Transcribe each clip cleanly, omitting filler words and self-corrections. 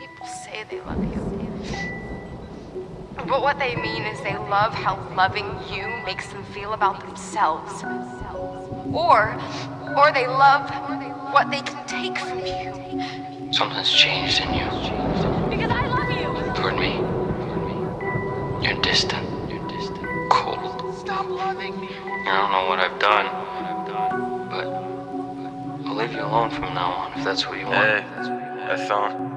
people say they love you. But what they mean is they love how loving you makes them feel about themselves. Or they love what they can take from you. Something's changed in you. Because I love you! Toward me. You're distant. Cold. Stop loving me. I don't know what I've done, but I'll leave you alone from now on if that's what you want. Hey, حسان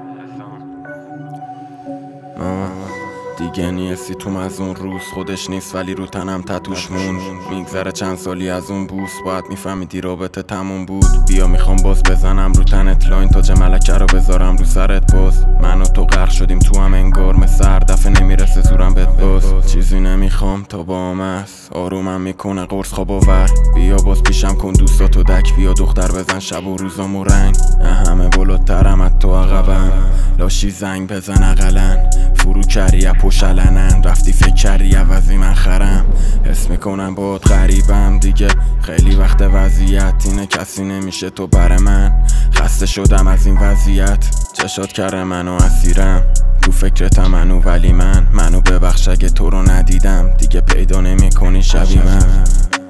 دیگه نیستی تو از اون روز خودش نیست ولی رو تنم تتوش مون میگذره چند سالی از اون بوس باید میفهمیدی رابطه تموم بود بیا میخوام باز بزنم رو تنت لاین تاج ملکه رو بذارم رو سرت باز من و تو غرق شدیم تو هم انگار مثل هر دفعه نمیرسه زورم بهت باز چیزی نمیخوام تا بام است آرومم میکنه قرص خواب آور بیا باز پیشم کن دوستاتو دک بیا دختر بزن شب و روزامو رنگ همه بالاترم از تو عقبم لاشی زنگ بزن اقلن فرو کردی پشت علنن رفتی فکر کردی عوضی من خرم حس میکنم باهات غریبم دیگه خیلی وقت وضعیت اینه کسی نمیشه تو بر من خسته شدم از این وضعیت چشات کرده منو اسیرم تو فکرتم منو ولی منو ببخش اگه تو رو ندیدم دیگه پیدا نمیکنی شبی من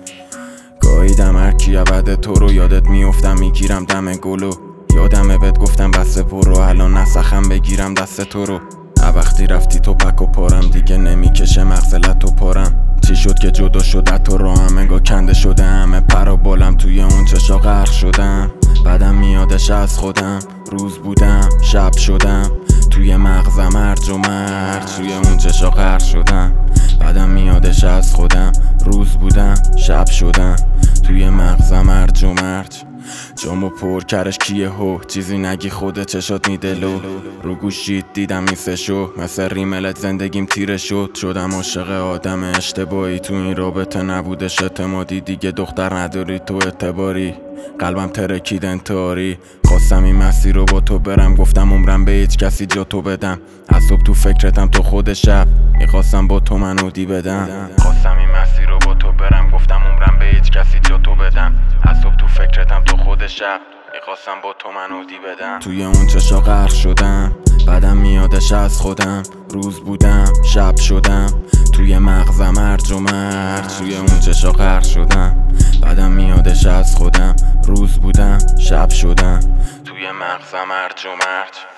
گاهیدم هرکی عبد تو رو یادت میافتم میگیرم دم گلو یادمه بهت گفتم بسته برو الان نسخم بگیرم دست تو رو وقتی رفتی تو پک و پارم دیگه نمیکشه مغزلت و پارم چی شد که جدا شده تو رو هم انگاه کنده شده همه پرا بالم توی اون چشا غرق شدم بعدم میادش از خودم روز بودم شب شدم توی مغزم هرج و مرج توی اون چشا غرق شدم بعدم میادش از خودم روز بودم شب شدم توی مغزم هرج و مرج جامو پر کرش کیه هو چیزی نگی خودت چشات میدلو رو گوشید دیدم این سشو مثل ریملت زندگیم تیره شدم عاشق آدم اشتباهی تو این رابطه نبودش اعتمادی دیگه دختر نداری تو اعتباری قلبم ترکید انتحاری خواستم این مسیر رو با تو برم گفتم عمرم به هیچ کسی جا تو بدم از صبح تو فکرتم تو خود شب میخواستم با تو منو دی بدم خواستم این مسیر رو با تو برم گفتم عمرم به هیچ کسی جا تو بدم از صبح تو فکرتم تو خود شب میخواستم با تو منو دی بدم توی اون چشا غرق شدم بعدم میادش از خودم روز بودم شب شدم توی مغزم هرج و مرج توی اون چشا غرق شدم بعدم میادش از خودم روز بودم شب شدم توی مغزم هرج و مرج